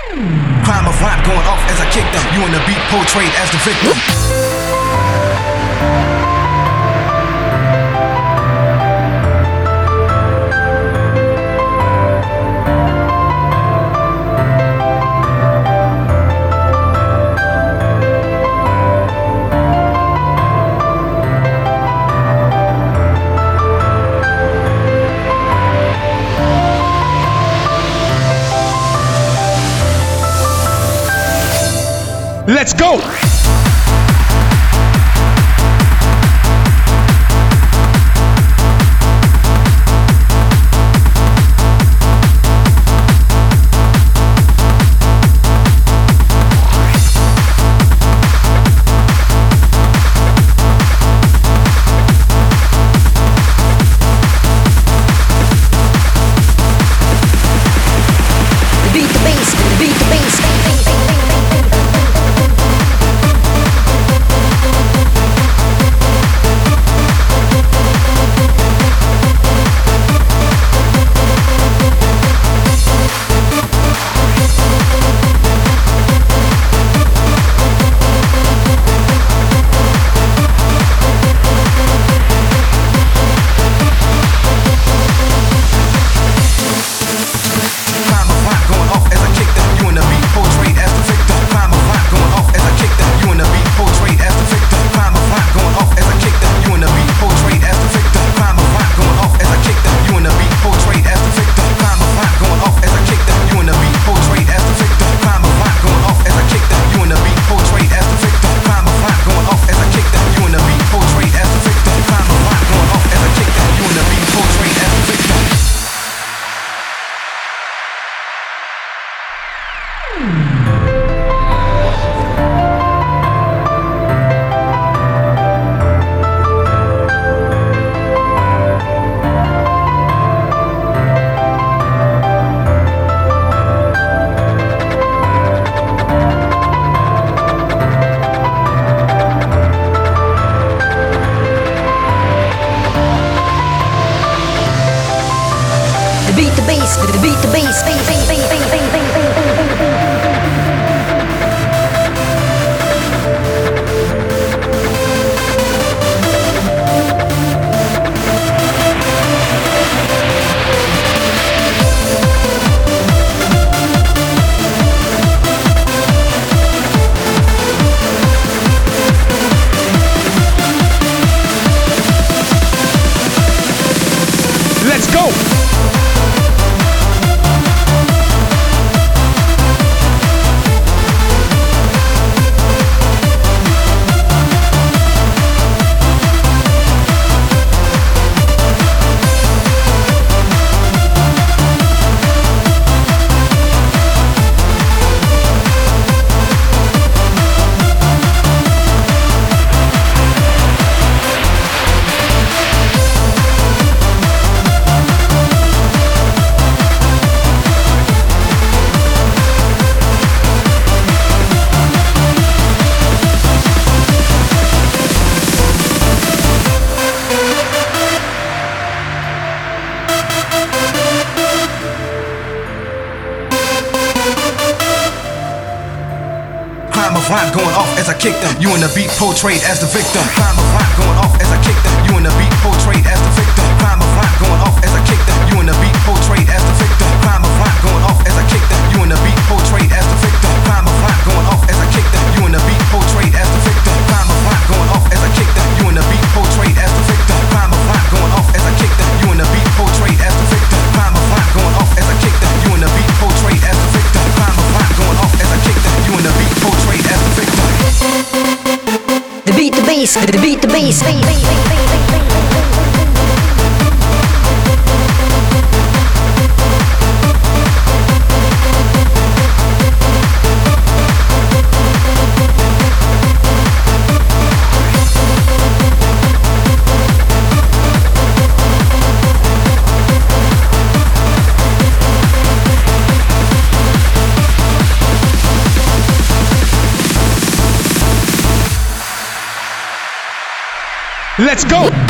Crime of rhyme going off as I kick them. You in the beat portrayed as the victim. Let's go! Beat the bass, beat the bass. Beat the bass, beat the bass, bang, bang, bang, bang, bang, bang, bang, bang, bang, bang. Let's go! Crime of rhyme going off as I kick them. You in the beat portrayed as the victim. Crime of rhyme going off as I kick them. You in the beat portrayed as the victim. Crime of rhyme going off as I kick them. You in the beat portrayed as the victim. Crime of rhyme going off as I kick them. You in the beat portrayed as the victim. Crime of rhyme going off as I kick them. You in the beat portrayed as the victim. Crime of rhyme going off as I kick them. You in the beat portrayed as the victim. Crime of rhyme going off as I kick them. You in the beat portrayed as the victim. Crime of rhyme going off as I kick them. You in the beat portrayed as the victim. Crime of rhyme going off as I kick them. You in the beat portrayed as the victim. The beat the bass, the beat the bass, bang, bang, bang, bang, bang, bang, bang, bang, bang. Let's go!